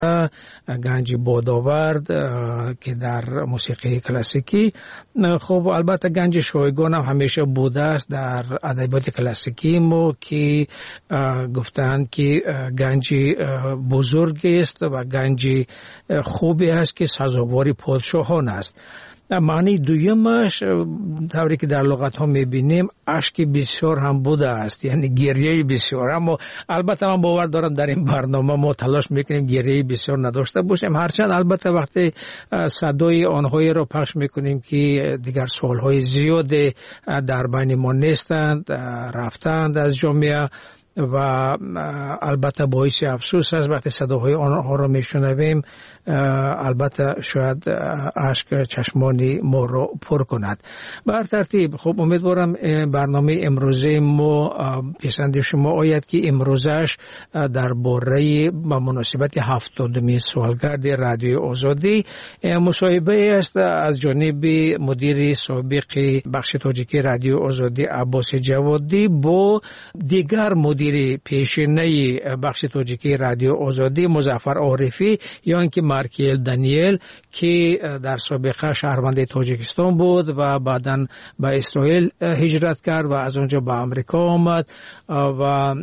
گنج بادآورد که در موسیقی کلاسیکی. خب البته گنج شایگان هم همیشه بوده است در ادبیات کلاسیکی ما که گفتند که گنج بزرگی است و گنج خوبی است که سزاوار پادشاهان است. معنی دویمش طوری که در لغت ها میبینیم اشک بسیار هم بوده است، یعنی گریه بسیار. اما البته من باور دارم در این برنامه ما تلاش میکنیم گریه بسیار نداشته باشیم، هرچند البته وقتی صدای آنهایی را پخش میکنیم که دیگر سالهای زیاد در بین ما نیستند، رفتند از جامعه و البته باعث افسوس است وقتی صداهای آنها را میشنویم. البته شاید اشک چشمان ما را پر کند. بر ترتیب خب امیدوارم برنامه امروزه ما پسند شما آید که امروزش درباره با مناسبت 70مین سالگرد رادیوی آزادی مصاحبه است از جانب مدیر سابق بخش تاجیکی رادیو آزادی عباس جوادی با دیگر مدیر پیشینه بخش تاجیکی رادیو آزادی مظفر عارفی یا اینکه مارکیل دانیل که در سابقه شهروند تاجیکستان بود و بعداً به اسرائیل هجرت کرد و از اونجا به آمریکا آمد و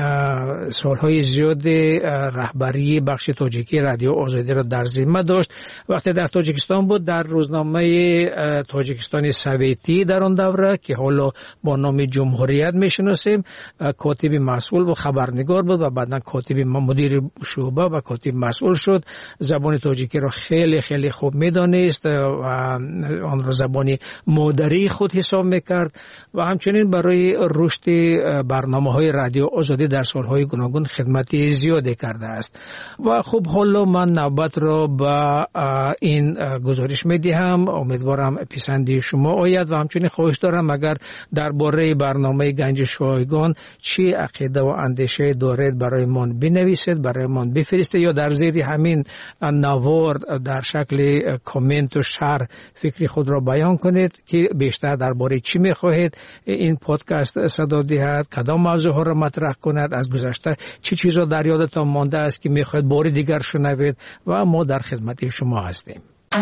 سالهای زیاد رهبری بخش تاجیکی رادیو آزادی را در ذمه داشت. وقتی در تاجیکستان بود در روزنامه تاجیکستان سویتی در آن دوره که حالا با نام جمهوریت میشناسیم کاتب مسئول و خبرنگار بود و بعداً کاتب مدیر شعبه و کاتب مسئول شد. زبان تاجیکی را خیلی خیلی خوب میدانست و آن را زبان مادری خود حساب میکرد و همچنین برای رشد برنامه‌های رادیو آزادی در سالهای گوناگون خدمتی زیادی کرده است. و خب حالا من نوبت را به این گزارش میدهم، امیدوارم پسند شما آید و همچنین خواهش دارم اگر درباره برنامه گنج شایگان چی عقیده و اندیشه دارید برای من بنویسید، برای من بفرستید یا در زیر همین نوار در شکل کامنت و شرح فکری خود را بیان کنید که بیشتر درباره چی میخواهید این پادکست صدا دهد، کدام موضوع ها را مطرح کند، از گذشته چه چیزا در یادتان مانده است که میخواهید بار دیگر شنوید و ما در خدمت شما هستیم.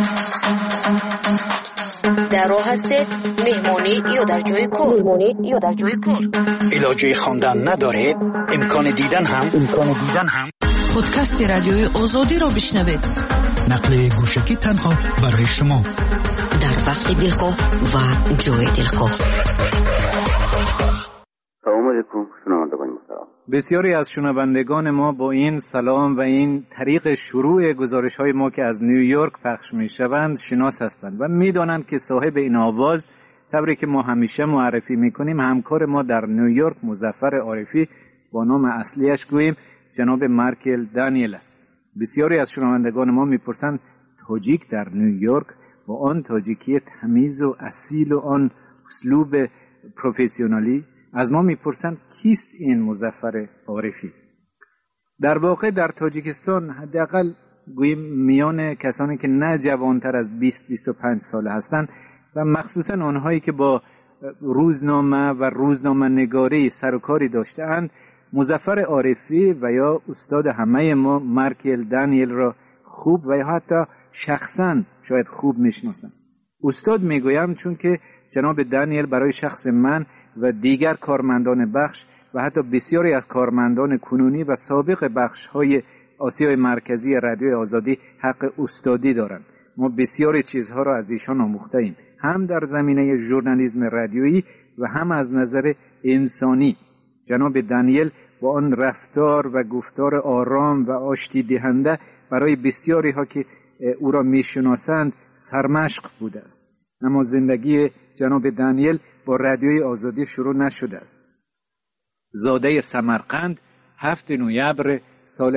در راه هستید مهمانی یا در جای کار علاجه خواندن ندارید، امکان دیدن هم پادکست رادیوی آزادی را بشنوید. نقل گوشکی تنها برای شما در وقت دلخواه و جای دلخواه. سلام علیکم شنوندگان محترم. بسیاری از شنوندگان ما با این سلام و این طریق شروع گزارش‌های ما که از نیویورک پخش می‌شوند شناس هستند و می‌دانند که صاحب این آواز طوری که ما همیشه معرفی می‌کنیم همکار ما در نیویورک مظفر عارفی با نام اصلیش گوییم جناب مارکیل دانیل است. بسیاری از شنوندگان ما می‌پرسند تاجیک در نیویورک با آن تاجیکی تمیز و اصیل و آن اسلوب پروفسیونالی از ما میپرسند کیست این مظفر عارفی؟ در واقع در تاجیکستان حداقل گوییم میان کسانی که نه جوانتر از 20-25 ساله هستند و مخصوصا آنهایی که با روزنامه و روزنامه نگاری سر و کاری داشته‌اند مظفر عارفی و یا استاد همه ما مارکیل دانیل را خوب و یا حتی شخصا شاید خوب میشناسند. استاد میگویم چون که جناب دانیل برای شخص من و دیگر کارمندان بخش و حتی بسیاری از کارمندان کنونی و سابق بخش‌های آسیای مرکزی رادیوی آزادی حق استادی دارند. ما بسیاری چیزها را از ایشان آموخته‌ایم، هم در زمینه ژورنالیسم رادیویی و هم از نظر انسانی. جناب دانیل با آن رفتار و گفتار آرام و آشتی دهنده برای بسیاری ها که او را میشناسند سرمشق بوده است. اما زندگی جناب دانیل با رادیوی آزادی شروع نشده است. زاده سمرقند 7 نوامبر سال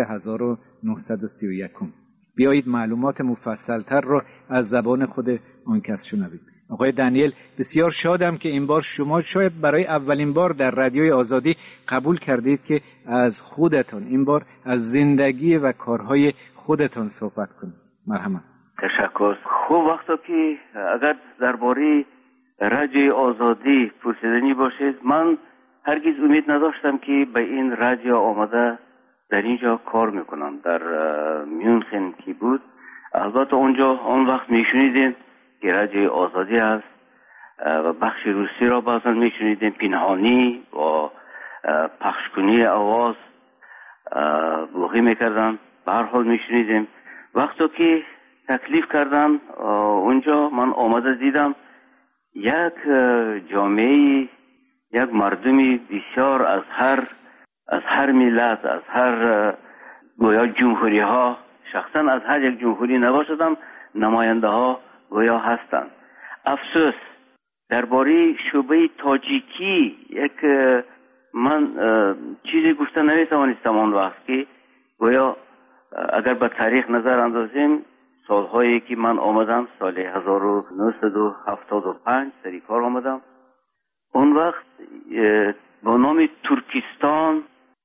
1931. بیایید معلومات مفصلتر را از زبان خود آن کس شنویم. آقای دانیل، بسیار شادم که این بار شما شاید برای اولین بار در رادیوی آزادی قبول کردید که از خودتان این بار از زندگی و کارهای خودتان صحبت کنید. مرحبا. تشکر. خوب وقتا که اگر درباره رادیوی آزادی پرسیدنی باشید، من هرگز امید نداشتم که به این رادیو آمده در اینجا کار میکنن. در میونخن کی بود، البته اونجا اون وقت میشنیدیم که رادیوی آزادی است و بخش روسی را بعضا میشنیدیم پنهانی و پخشکنی آواز بوغی میکردن. به هر حال میشنیدیم. وقتی که تکلیف کردن اونجا من آمده دیدم یک جامعه، یک مردمی بسیار از هر ملت، از هر گویا جمهوری ها، شخصا از هر یک جمهوری نباشدم، نماینده ها گویا هستند. افسوس درباره شعبه تاجیکی من چیزی گفته نمیتوانستم آن وقت که گویا اگر به تاریخ نظر اندازیم سالهایی که من آمدم، سال 1975 سری کار آمدم، اون وقت با نام ترکستان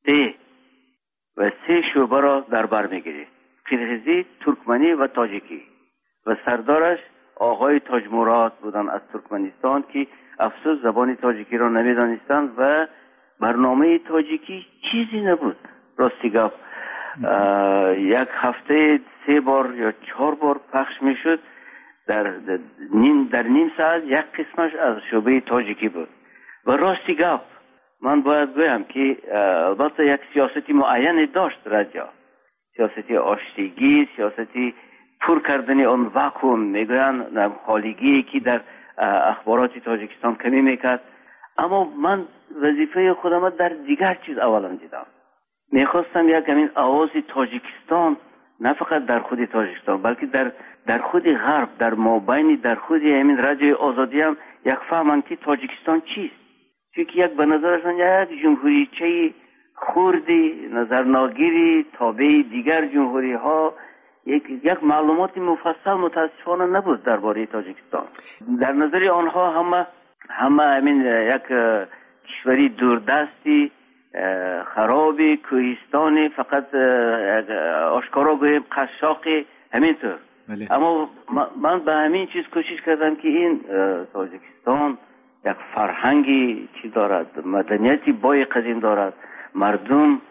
و 3 شعبه را در بر میگیرید: قرغیزی، ترکمنی و تاجیکی، و سردارش آقای تاج مراد بودن از ترکمنستان که افسوس زبان تاجیکی را نمیدانستند و برنامه تاجیکی چیزی نبود. راستی گفت یک هفته 3 بار یا 4 بار پخش میشد. در نیم ساعت یک قسمش از شعبه تاجیکی بود. و راستی گفت من باید بگم که البته یک سیاستی معین داشت رجا، سیاستی آشتیگی، سیاستی پر کردن آن واکوم، میگوین خالیگی که در اخبارات تاجیکستان کمی میکرد. اما من وظیفه خودم در دیگر چیز اولا دیدم. میخواستم یک همین آواز تاجیکستان نه فقط در خود تاجیکستان بلکه در خود غرب، در مابین در خود همین رادیوی آزادی هم یک فهمن که تاجیکستان چیست. چون به نظرشان یک جمهوریچه خوردی، نظرناگیری، تابع دیگر جمهوری ها، یک معلومات مفصل متاسفانه نبود درباره تاجیکستان. در نظر آنها همه همین یک کشوری دوردستی، خرابی، کوهستانی، فقط آشکارا گویم قشاقی، همینطور. اما من به همین چیز کوشش کردم که این تاجیکستان یک فرهنگی چی دارد، مدنیتی بای قدیم دارد، مردم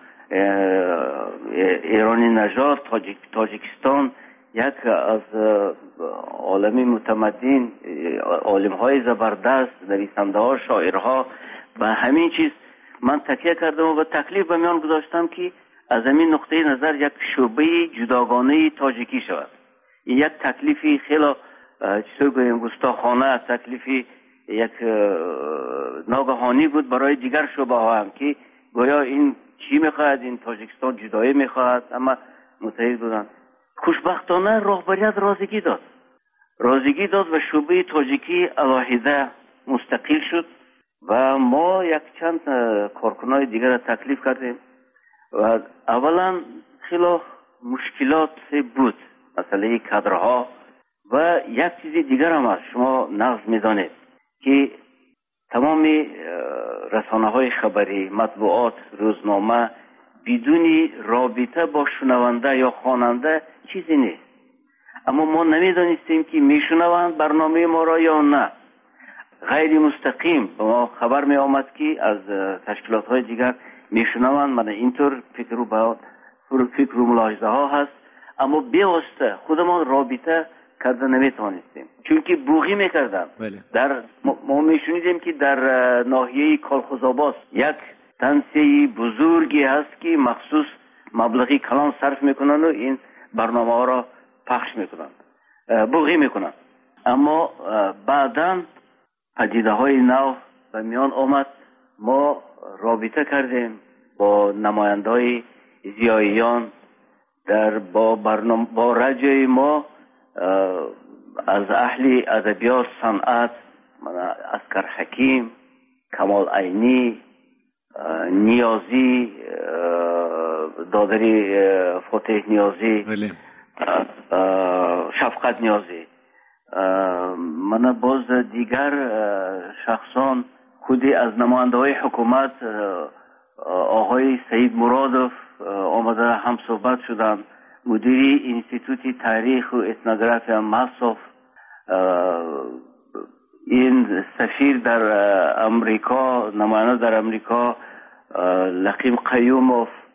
ایرانی نژاد، تاجیکستان یک از عالمی متمدن، عالم های زبردست، نویسنده ها، شاعرها، و همین چیز من تکیه کردم و تکلیف به میان گذاشتم که از همین نقطه نظر یک شعبه جداگانه تاجیکی شود. این یک تکلیفی خیلی چطور گویم گستاخانه، تکلیفی یک ناگهانی بود برای دیگر شعبه ها هم که گویا این چی میخواهد، این تاجیکستان جدایی میخواهد، اما متحد بودن. خوشبختانه رهبریت رازیگی داد و شعبه تاجیکی علاهیده مستقل شد و ما یک چند کارکنای دیگر را تکلیف کردیم و اولا خیلی مشکلات بود، مسئله کادرها و یک چیز دیگر هم هست. شما نقض میدانید که تمام رسانه های خبری، مطبوعات، روزنامه بدون رابطه با شنونده یا خواننده چیزی نیست. اما ما نمیدانستیم که میشنوند برنامه ما را یا نه. غیر مستقیم به ما خبر می آمد که از تشکیلات های دیگر میشنوند. من اینطور فکر و ملاحظه ها هست، اما بیواسطه خودمان رابطه کرده نمیتوانستیم، چون که بوغی میکردن. در ما میشنیدیم که در ناحیه کالخوزآباد یک تنسیه بزرگی هست که مخصوص مبلغی کلان صرف میکنن و این برنامه ها را پخش میکنن، بوغی میکنن. اما بعداً پدیده های نو به میان آمد. ما رابطه کردیم با نماینده های زیاییان با رجای ما از اهل ادبیات، صنعت، اسکر حکیم، کمال عینی، نیازی، دادری فتح نیازی، شفقت نیازی، من باز دیگر شخصان، خودی از نماینده های حکومت آقای سید مرادوف آمده هم صحبت شدن، مدیری انستیتوت تاریخ و اتنوگرافی مصف، این سفیر در امریکا، نماینده در امریکا لقیم قیوموف،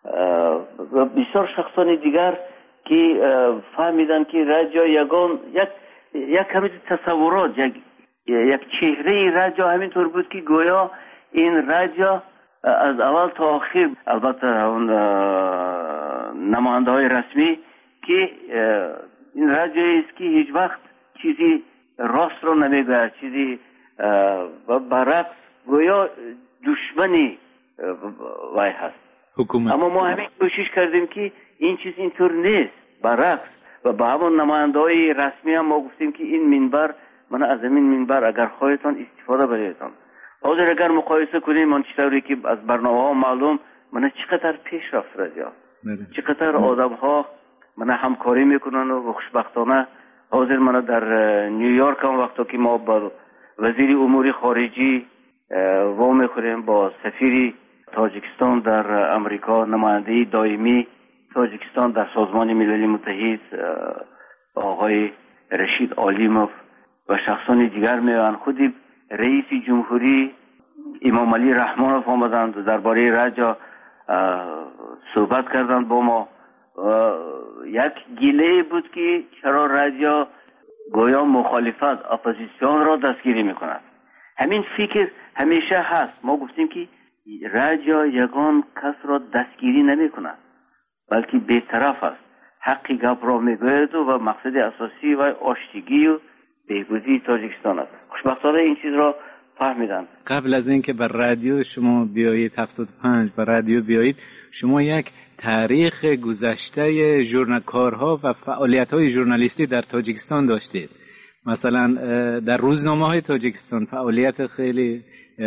و بسیار شخصان دیگر که فهمیدن که رادیو یک کمی تصورات یک چهره رادیو همینطور بود که گویا این رادیو از اول تا آخر، البته اون نماینده های رسمی، که این رادیویی است که هیچ وقت چیزی راست رو نمیگه، چیزی برعکس گویا دشمنی وای هست حکومت. اما ما همین کوشش کردیم که این چیز اینطور نیست، برعکس. و با همون نماینده های رسمی هم ما گفتیم که این منبر، من از این منبر اگر خواهیتان استفاده بریدتان. حاضر اگر مقایسه کنیم من چطوری که از برنامه ها معلوم من چقدر پیش رفت رادیو، چقدر آدم ها من همکاری میکنن و خوشبختانه حاضر من در نیویورک هم وقتی که ما با وزیر امور خارجی و میخوریم، با سفیر تاجیکستان در امریکا، نماینده دائمی تاجیکستان در سازمان ملل متحد آقای رشید علیموف و شخصان دیگر میان، خودی رئیس جمهوری امام علی رحمانوف آمدند درباره رادیو صحبت کردند با ما. یک گیله بود که چرا رادیو گویا مخالفت اپوزیسیون را دستگیری میکند. همین فکر همیشه هست. ما گفتیم که رادیو یگان کس را دستگیری نمیکند، بلکه بی‌طرف است، حقی گپ را میگوید و مقصد اساسی و آشتگی و بهبودی تاجیکستان است. خوشبختانه این چیز را فهمیدن. قبل از اینکه بر رادیو شما بیایید 75 بر رادیو بیایید، شما یک تاریخ گذشته ژورنالکارها و فعالیت‌های ژورنالیستی در تاجیکستان داشتید. مثلا در روزنامه‌های تاجیکستان فعالیت خیلی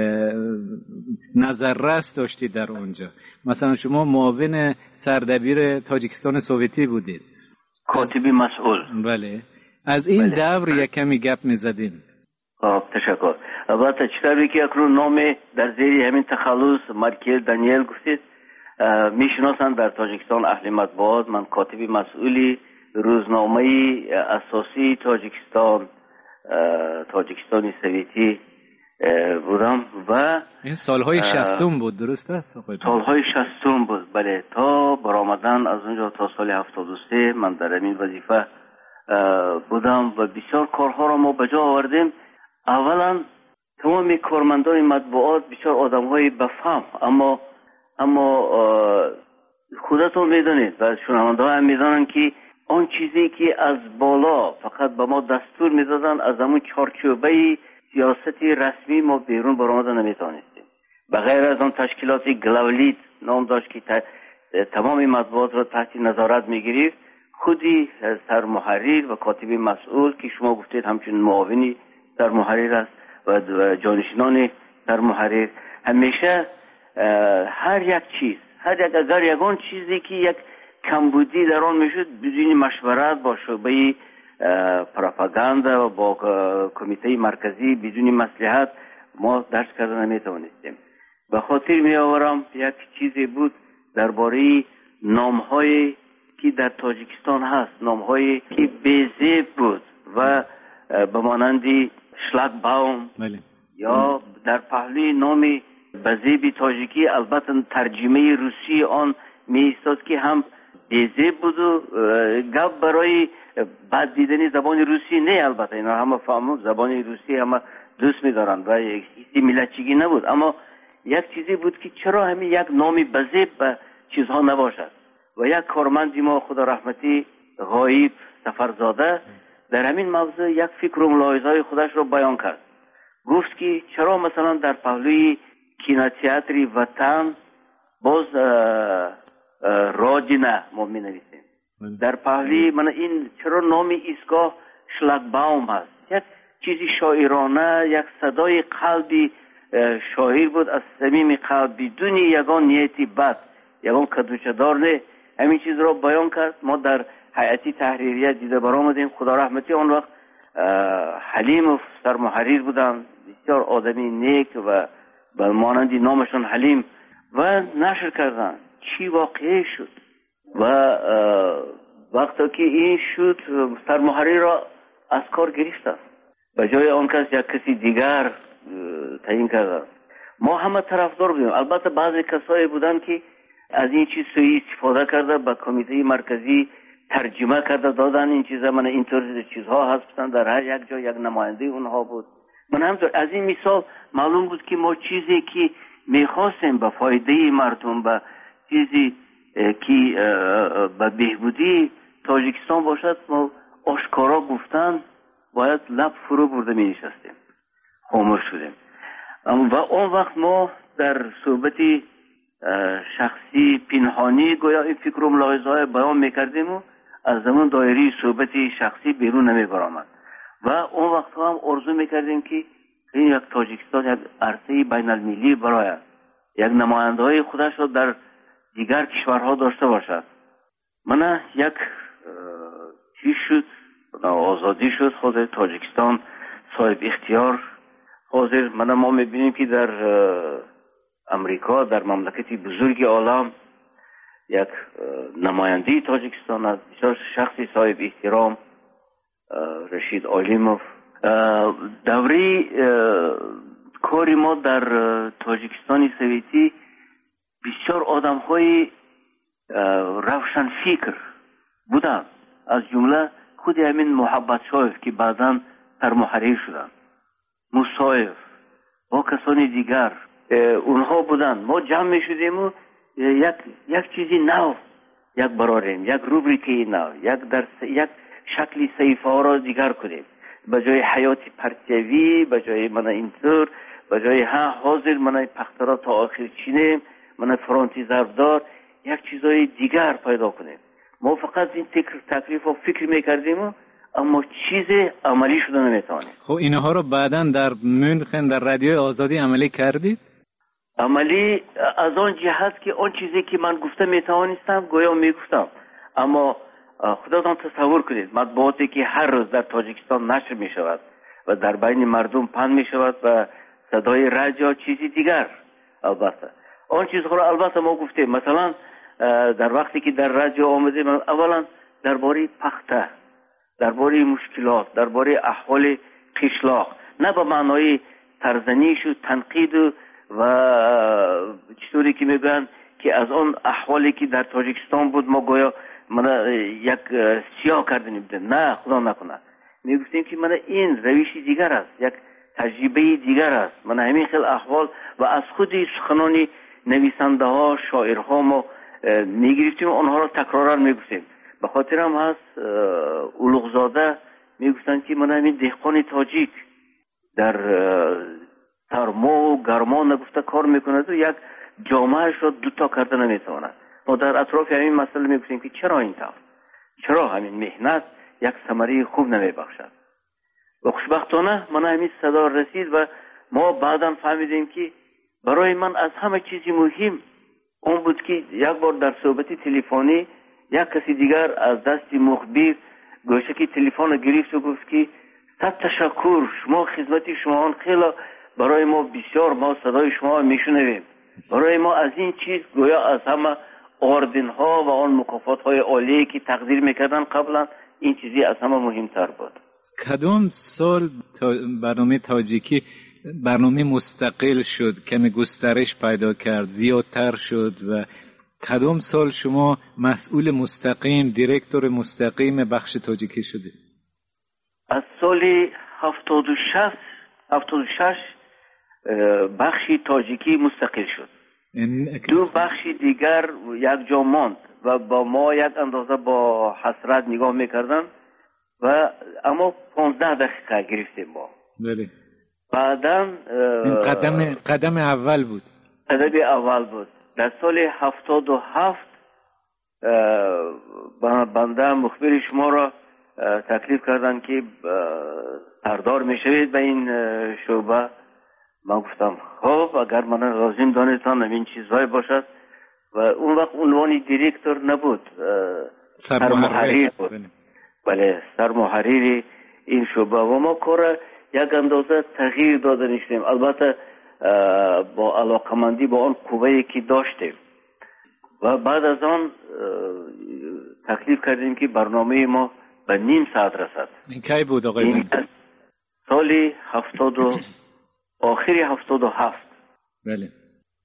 نظررس داشتید در اونجا. مثلا شما معاون سردبیر تاجیکستان سوویتی بودید، کاتبی مسئول. بله، از این دور یک کمی گپ می‌زدیم. تشکر. البته چطوری که اکنون نام در زیر همین تخلص مارکل دانیل گفتید میشناسند در تاجیکستان اهل مطبوعات. من کاتبی مسئولی روزنامه اساسی تاجیکستان سوویتی بودم و این سالهای 60 بود، درست است؟ سالهای 60 بود، بله، تا برآمدن از اونجا تا سال 73 من در این وظیفه بودم و بسیار کارها را ما به جا آوردیم. اولا تمام کارمندان مطبوعات بسیار آدم‌های بفهم، اما خودتون میدونید و شنونده‌ها هم میدونن که آن چیزی که از بالا فقط به ما دستور میدادن، از همون چارچوبه سیاستی رسمی ما بیرون برآمدن نمیتونستیم. بغیر از آن تشکیلات گلاولیت نام داشت که تمام مطبوعات را تحت نظارت میگرفت، خودی سرمحرر و کاتب مسئول که شما گفتید همچنین معاونی سرمحرر است و جانشینان سرمحرر، همیشه هر یک اگر یگان چیزی که یک کمبودی در آن میشد بدون مشورت با شعبه پروپاگاندا و با کمیته مرکزی بدون مصلحت ما درس کردن نمیتوانستیم. به خاطر می آورم یک چیزی بود درباره نام‌هایی که در تاجیکستان هست، نام‌هایی که بی‌زیب بود و به مانند شلاگباوم یا در پهلوی نام بزیبی تاجیکی، البته ترجمه روسی آن می ایستاد که هم بی‌زیب بود و گپ برای بد دیدن زبان روسی نه. البته اینا همه فهمو زبان روسی همه دوست می‌دارن و هیچ ملتچگی نبود، اما یک چیزی بود که چرا همین یک نامی بزیب به چیزها نباشد. و یک کارمندی ما خدا رحمتی غایب سفرزاده در همین موضوع یک فکر و ملاحظه‌های خودش رو بیان کرد. گفت که چرا مثلا در پهلوی کینوتئاتر وطن باز راجنه ما می نویسیم، در پهلوی من این چرا نام ایستگاه شلاگباوم هست. یک چیزی شاعرانه، یک صدای قلبی شاعر بود از صمیم قلب بدون یگان نیتی بد، یگان کدوچدار نه. همین چیز را بیان کرد. ما در هیئتی تحریریه دیده برآمدیم. خدا رحمتی آن وقت حلیم سرمحرر بودن، بسیار آدمی نیک و به مانندی نامشون حلیم، و نشر کردن چی واقعی شد. و وقتی که این شد سرمحرر را از کار گرفتن، به جای آن کس یک کسی دیگر تعیین کردن. ما همه طرفدار بودیم. البته بعضی کسایی بودن که از این چیز سوی استفاده کرده به کمیته مرکزی ترجمه کرده دادن این چیزا. من اینطور چیزها هستن در هر یک جا یک نماینده اونها بود. من همطور از این مثال معلوم بود که ما چیزی که میخواستیم به فایده مردم، به چیزی که به بهبودی تاجیکستان باشد، ما آشکارا گفتن باید لب فرو برده می نشستیم، خاموش شدیم. و اون وقت ما در صحبت شخصی پنهانی گویا این فکر و ملاحظه های بیان میکردیم و از زمان دایره صحبت شخصی بیرون نمی برآمد. و اون وقت هم آرزو میکردیم که این یک تاجیکستان یک عرصه بین المللی برای یک نماینده های خودش را در دیگر کشورها داشته باشد. من یک چیز شد، آزادی شد، خود تاجیکستان صاحب اختیار. حاضر ما میبینیم که در امریکا، در مملکت بزرگ عالم، یک نماینده تاجیکستان از بسیار شخصی صاحب احترام، رشید عالیموف، دوره کاری ما در تاجیکستان سویتی بسیار آدم های روشن فکر بودن، از جمله خود همین محبت شایف که بعداً سرمحرر شدن، مصایف با کسانی دیگر اونها بودن. ما جمع می شدیم و یک چیزی نو یک براریم، یک روبریکی نو، یک شکلی صحیفه ها را دیگر کنیم. به جای حیات پرتیوی، به جای من اینطور، به جای حاضر من پخترا تا آخر چینیم، من فرانتی ضربدار، یک چیزای دیگر پیدا کنیم. ما فقط این تکلیف و فکر میکردیم اما چیز عملی شده نمیتوانیم. خب اینها رو بعداً در مونخن در رادیوی آزادی عملی کردید؟ عملی از آن جهت که آن چیزی که من گفته میتوانستم گویا میگفتم، اما خودتان تصور کنید مطبوعاتی که هر روز در تاجیکستان نشر میشود و در بین مردم پخش میشود و صدای رادیو چیزی دیگر. البته آن چیزها را البته ما گفتیم، مثلا در وقتی که در رادیو آمدیم اولا درباره پخته، درباره مشکلات، درباره احوال قشلاق، نه به معنای ترزنیش و تنقید و چطوری که میگن که از آن احوالی که در تاجیکستان بود ما گویا من یک سیاه کردیم. نه خدا نکنه، میگفتیم که من این روش دیگر است، یک تجربه دیگر است. من همین خیلی احوال و از خود سخنانی نویسنده ها، شاعرها ما میگرفتیم، آنها را تکرارا میگفتیم. به خاطر هم هست اولوغزاده میگفتن که من همین دهقان تاجیک در سرما و گرما نگفته کار میکند و یک جامعهش را دوتا کرده نمیتواند. ما در اطراف همین مسئله میگفتیم که چرا این طور، چرا همین مهنت یک ثمره خوب نمیبخشد. و خوشبختانه من همین صدا رسید و ما بعدا فهمیدیم که برای من از همه چیزی مهم اون بود که یک بار در صحبت تلفنی یک کسی دیگر از دست مخبر گوشه که تلفن گرفت و گفت که صد تشکر، شما خدمت شما خیلی برای ما بسیار، ما صدای شما میشنویم. برای ما از این چیز گویا از همه آردن ها و آن مکافات های عالی که تقدیر میکردن قبلا این چیزی از همه مهمتر بود. کدام سال برنامه تاجیکی برنامه مستقل شد، کمی گسترش پیدا کرد، زیادتر شد و کدام سال شما مسئول مستقیم، دیرکتور مستقیم بخش تاجیکی شده؟ از سال 76 بخش تاجیکی مستقل شد. دو بخش دیگر یک جا ماند و با ما یک اندازه با حسرت نگاه میکردن و اما 15 دقیقه گرفتیم ما. بله. بعداً قدم اول بود. قدم اول بود. در سال 77 بنده مخبر شما را تکلیف کردن که سردار میشوید به این شعبه. من گفتم خب اگر من لازم دانستم این چیزهای باشد و اون وقت عنوان دیرکتور نبود، سرمحرر بود. بله، سرمحرر این شعبه و ما کار یک اندازه تغییر داده نیستیم، البته با علاقمندی با آن قوه‌ای که داشتیم و بعد از آن تکلیف کردیم که برنامه ما به نیم ساعت رسد. این کی بود آقای؟ سال آخر 77. بله.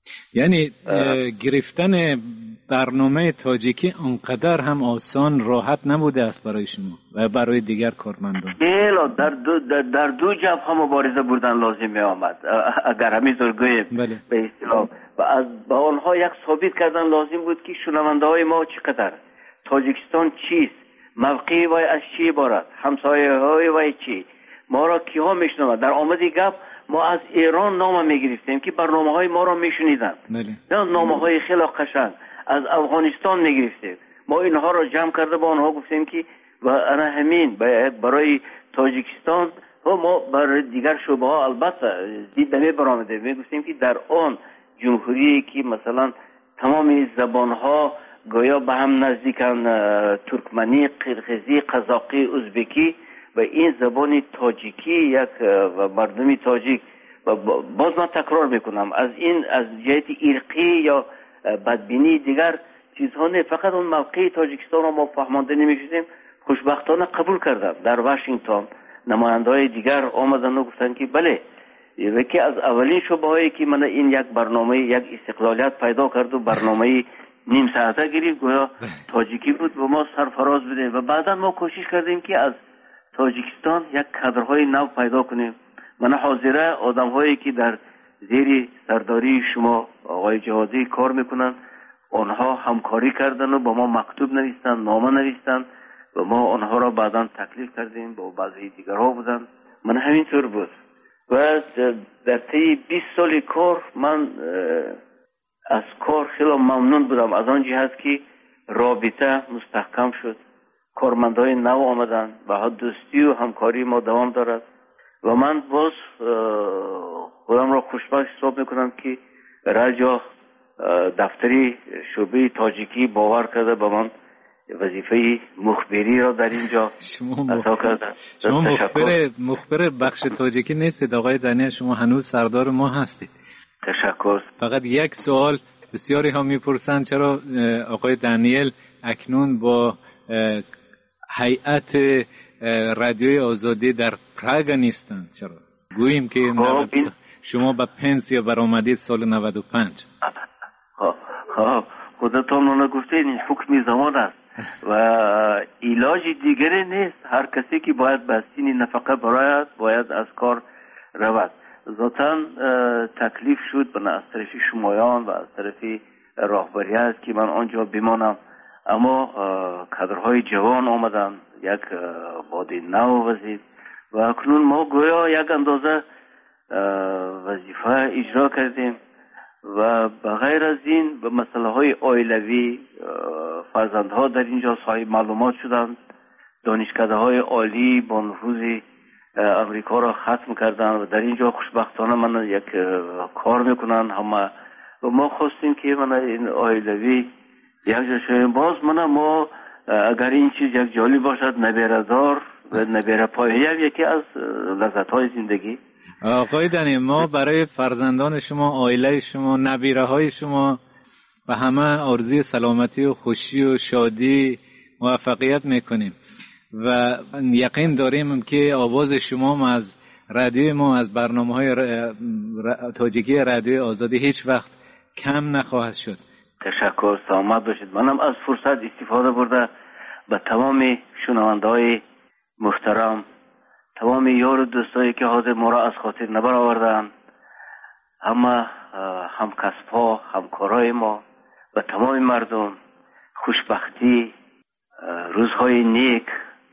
یعنی گرفتن برنامه تاجیکی انقدر هم آسان راحت نبوده است برای شما و برای دیگر کارمندان. بله، در دو جبهه مبارزه بردن لازم می آمد اگر همینطور گوییم. بله. به اصطلاح و از با آنها یک ثابت کردن لازم بود که شنونده های ما چقدر، تاجیکستان چیست، موقعی وای از چی عبارت، همسایه های وای چی، ما را کیها میشنوند. در آمد گپ ما از ایران نام میگرفتیم که برنامه های ما را میشنیدند، نه نامه های خیلی قشنگ. از افغانستان میگرفتیم، ما اینها را جمع کرده با آنها گفتیم که و انا همین برای تاجیکستان و ما برای دیگر شعبه ها البته دید نمی برآمده. میگفتیم که در آن جمهوری که مثلا تمام زبان ها گویا به هم نزدیکن، ترکمنی، قرقیزی، قزاقی، ازبکی و این زبان تاجیکی یک و مردمی تاجیک. و باز من تکرار میکنم از جهت ارقی یا بدبینی دیگر چیزها نه، فقط اون موقع تاجیکستان رو ما فهمانده نمیشدیم. خوشبختانه قبول کردم. در واشنگتن نماینده‌های دیگر آمدن و گفتن که بله، یکی از اولین شبههایی که من این یک برنامه یک استقلالیت پیدا کرد و برنامه نیم ساعته گرفت گویا تاجیکی بود و ما سرفراز بودیم و بعدا ما کوشش کردیم که از تاجیکستان یک کادرهای نو پیدا کنیم. من حاضره آدم‌هایی که در زیر سرداری شما آقای جهادی کار میکنن، آنها همکاری کردن و با ما مکتوب نوشتن، نامه نوشتن و ما آنها را بعدا تکلیف کردیم. با بعضی دیگرها بودن، من همینطور بود و در طی 20 سال کار من از کار خیلی ممنون بودم، از آن جهت که رابطه مستحکم شد، کارمندای نو آمدن و دوستی و همکاری ما دوام دارد و من باز خودم را خوشبخت حساب میکنم که رجا دفتری شعبه تاجیکی باور کرده به من وظیفه مخبری را در اینجا عطا کرده. شما مخبر بخش تاجیکی نیستید آقای دانیل، شما هنوز سردار ما هستید. تشکر. فقط یک سوال بسیاری ها میپرسند چرا آقای دانیل اکنون با هیئت رادیوی آزادی در پراگ نیستند؟ چرا گوییم که شما به پنسیا برآمدید سال 95. خودتون اونو گفتید این حکم زمان است و علاج دیگری نیست. هر کسی که باید به سین نفقه برآید باید از کار رود. ذاتاً تکلیف شد از طرف شمایان و از طرف راهبریت که من آنجا بمانم، اما کادرهای جوان آمدن، یک باد نو وزید و اکنون ما گویا یک اندازه وظیفه اجرا کردیم و بغیر از این به مسئله های عائلوی فرزندها در اینجا صاحب معلومات شدند، دانشکده های عالی با نفوذ امریکا را ختم کردن و در اینجا خوشبختانه من یک کار میکنن همه و ما خواستیم که من این عائلوی یک جا شویم. باز ما اگر این چیز یک جالی باشد، نبیره دار و نبیره پایه یکی از لذت های زندگی. آقای دنی، ما برای فرزندان شما، عائله شما، نبیره های شما و همه آرزوی سلامتی و خوشی و شادی موفقیت میکنیم و یقین داریم که آواز شما از رادیو ما، از برنامه‌های تاجیکی رادیو آزادی هیچ وقت کم نخواهد شد. تشکر، سلامت باشید. منم از فرصت استفاده برده به تمام شنونده‌های محترم، تمام یار و دوستایی که حاضر ما را از خاطر نبر آوردن، همه همکسب‌ها، همکارای ما و تمام مردم خوشبختی، روزهای نیک،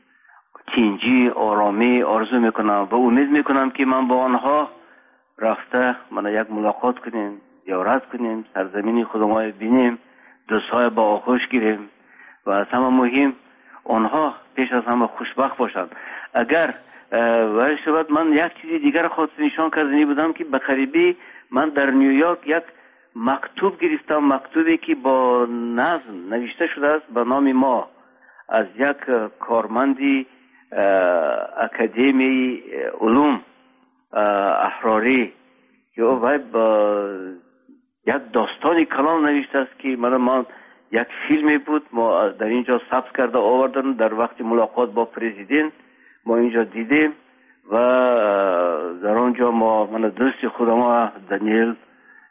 تینجی، آرامی آرزو میکنم و امید میکنم که من با آنها رفته من یک ملاقات کنیم، زیارت کنیم، سرزمین خودمان بینیم، دوستای با آغوش گیریم و از همه مهم آنها پیش از همه خوشبخت باشند. اگر ولی شود من یک چیزی دیگر خواست نشان کردنی بودم که به قریبی من در نیویورک یک مکتوب گرفتم، مکتوبی که با نظم نوشته شده است به نام ما از یک کارمندی اکادمی علوم احراری که او با یک داستانی کلام نوشته است که من یک فیلمی بود ما در اینجا ثبت کرده آوردن. در وقت ملاقات با پرزیدنت ما اینجا دیدیم و در آنجا من دوست خودم دانیل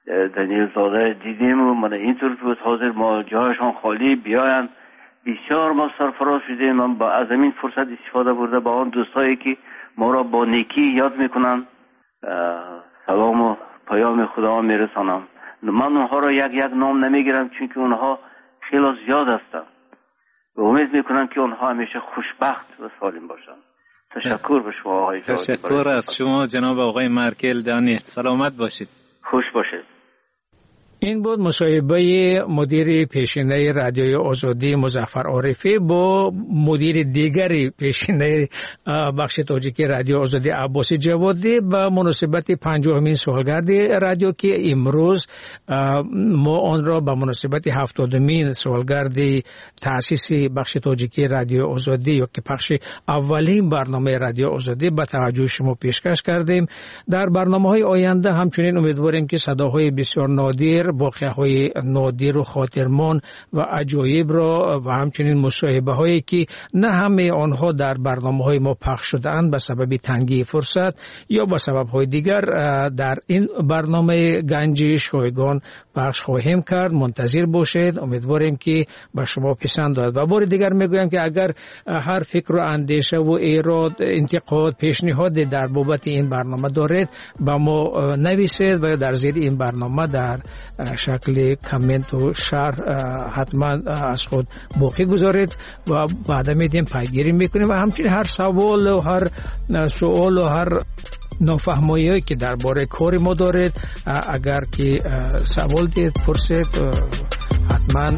دنیل زاده دیدیم و من اینطور بود حاضر ما جایشان خالی بیاین. بسیار ما سرفراز شدیم. من با از این فرصت استفاده برده با آن دوستایی که ما را با نیکی یاد میکنن سلام و پیام خدا میرسانم. من اونها را یک نام نمیگیرم چون که اونها خیلی زیاد هستن و امید میکنم که اونها همیشه خوشبخت و سالم باشن. تشکر به شما آقای جوادی. تشکر از شما جناب آقای مارکل دانی. سلامت باشید. خوش باشید. این بود مصاحبه مدیر پیشینه رادیوی آزادی مظفر عارفی با مدیر دیگری پیشینه بخش تاجیکی رادیو آزادی عباس جوادی به مناسبت 50مین سالگرد رادیو که امروز ما آن را به مناسبت 70مین سالگرد تأسیس بخش تاجیکی رادیو آزادی یا که پخش اولین برنامه رادیو آزادی به توجه شما پیشکش کردیم. در برنامه‌های آینده همچنین امیدواریم که صداهای بسیار نادر، واقعه‌های نادر و خاطرمان و عجایب را و همچنین مصاحبه هایی که نه همه آنها در برنامه‌های ما پخش شده‌اند به سبب تنگی فرصت یا به سبب‌های دیگر در این برنامه گنج شایگان پخش خواهیم کرد. منتظر باشید. امیدواریم که به شما پسند آید. و بار دیگر میگویم که اگر هر فکر و اندیشه و ایراد، انتقاد، پیشنهاد در بابت این برنامه دارید به ما نویسید و در زیر این برنامه در شکل کامنت و شرح حتما از خود باقی گذارید و بعد میدیم پیگیری میکنیم و همچنین هر سوال و هر سوال و هر نافهمایی که درباره کار ما دارید اگر که سوال دید پرسید حتما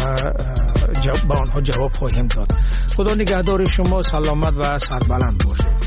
به آنها جواب خواهیم داد. خدا نگهدار شما. سلامت و سربلند باشید.